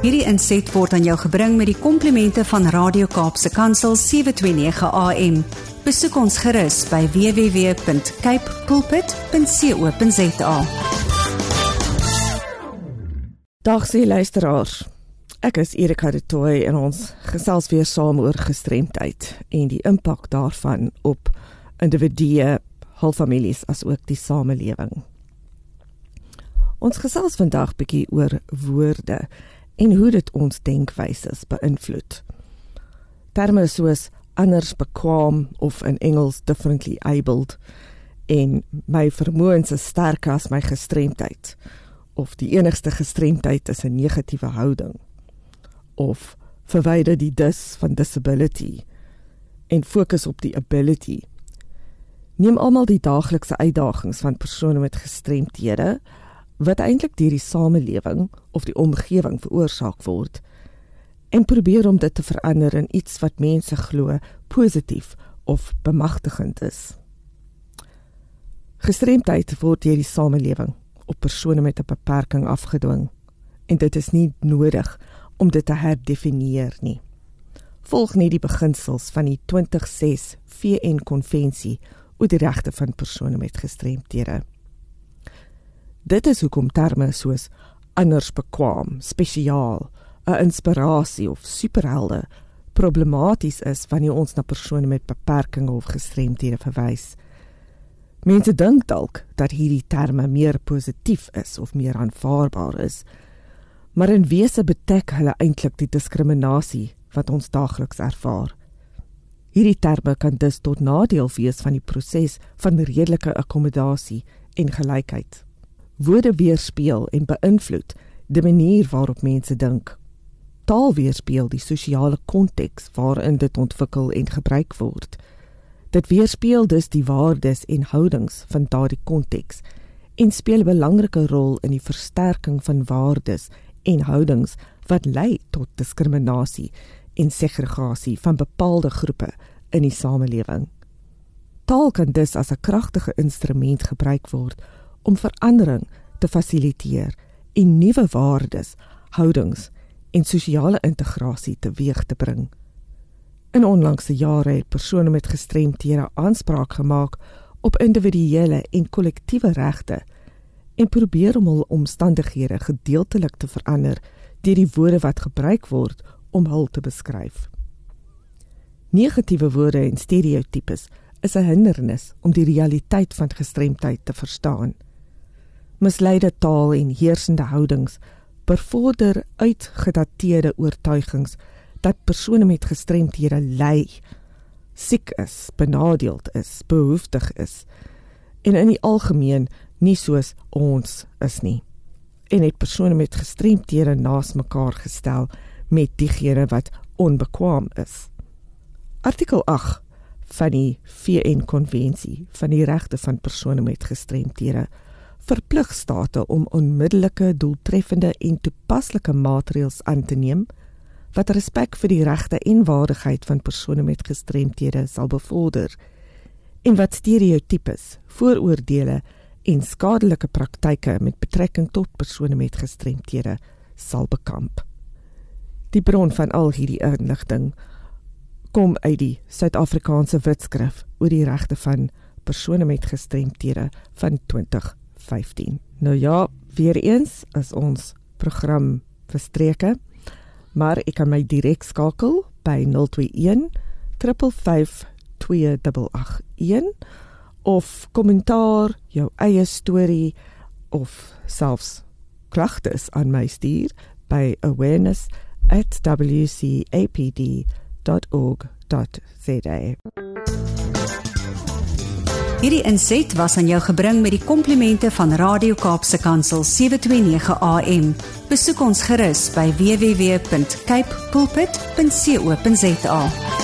Hierdie inset word aan jou gebring met die komplimente van Radio Kaapse Kansel 729 AM. Besoek ons gerus by www.capepulpit.co.za. Dag sê luisteraars, ek is Erika de Tooy en ons gesels weer saam oor gestremdheid en die impak daarvan op individue, hul families as ook die samelewing. Ons gesels vandag bietjie oor woorde en hoe dit ons denkwyses beïnvloed. Terme soos anders bekwaam of in Engels differently abled en my vermoëns is sterker as my gestremdheid of die enigste gestremdheid is 'n negatiewe houding of verwyder die dis van disability en fokus op die ability. Neem almal die daaglikse uitdagings van persone met gestremthede wat eintlik deur die samelewing of die omgewing veroorsaak word en probeer om dit te verander in iets wat mense glo positief of bemagtigend is. Gestremdheid word deur die samelewing op persone met 'n beperking afgedwing en dit is nie nodig om dit te herdefinieer nie. Volg nie die beginsels van die 2006 VN-konvensie oor die regte van persone met gestremthede. Dit is hoekom terme soos anders bekwaam, spesiaal, 'n inspirasie of superhelde problematies is wanneer ons na persone met beperkings of gestremthede verwys. Mense dink dalk dat hierdie terme meer positief is of meer aanvaarbaar is, maar in wese betek hulle eintlik die diskriminasie wat ons daagliks ervaar. Hierdie terme kan dus tot nadeel wees van die proses van redelike akkommodasie en gelykheid. Woorde weerspieël en beïnvloed die manier waarop mense dink. Taal weerspieël die sosiale konteks waarin dit ontwikkel en gebruik word. Dit weerspieël dus die waardes en houdings van daardie konteks en speel 'n belangrike rol in die versterking van waardes en houdings wat lei tot diskriminasie en segregasie van bepaalde groepe in die samelewing. Taal kan dus as 'n kragtige instrument gebruik word om verandering te fasiliteer en nuwe waardes, houdings en sosiale integrasie teweeg te bring. In onlangse jare het persone met gestremthede aanspraak gemaak op individuele en kollektiewe regte en probeer om hul omstandighede gedeeltelik te verander deur die woorde wat gebruik word om hul te beskryf. Negatiewe woorde en stereotypes is 'n hindernis om die realiteit van gestremdheid te verstaan. Misleide taal en heersende houdings bevorder uitgedateerde oortuigings dat persone met gestremthede ly, siek is, benadeeld is, behoeftig is en in die algemeen nie soos ons is nie. En het persone met gestremthede naas mekaar gestel met diegene wat onbekwaam is. Artikel 8 van die VN-konvensie van die regte van persone met gestremthede verplig state om onmiddellike, doeltreffende en toepaslike maatreëls aan te neem wat respek vir die regte en waardigheid van persone met gestremthede sal bevorder en wat stereotypes, vooroordele en skadelike praktyke met betrekking tot persone met gestremthede sal bekamp. Die bron van al hierdie inligting kom uit die Suid-Afrikaanse Wetskrif oor die regte van persone met gestremthede van 2015. Nou ja, weer eens is ons program verstreke, maar ek kan my direk skakel by 021 555 2881 of kommentaar, jou eie storie of selfs klagtes aan my stuur by awareness@wcapd.org.za. Hierdie inset was aan jou gebring met die komplimente van Radio Kaapse Kansel 729 AM. Besoek ons gerus by www.capepulpit.co.za.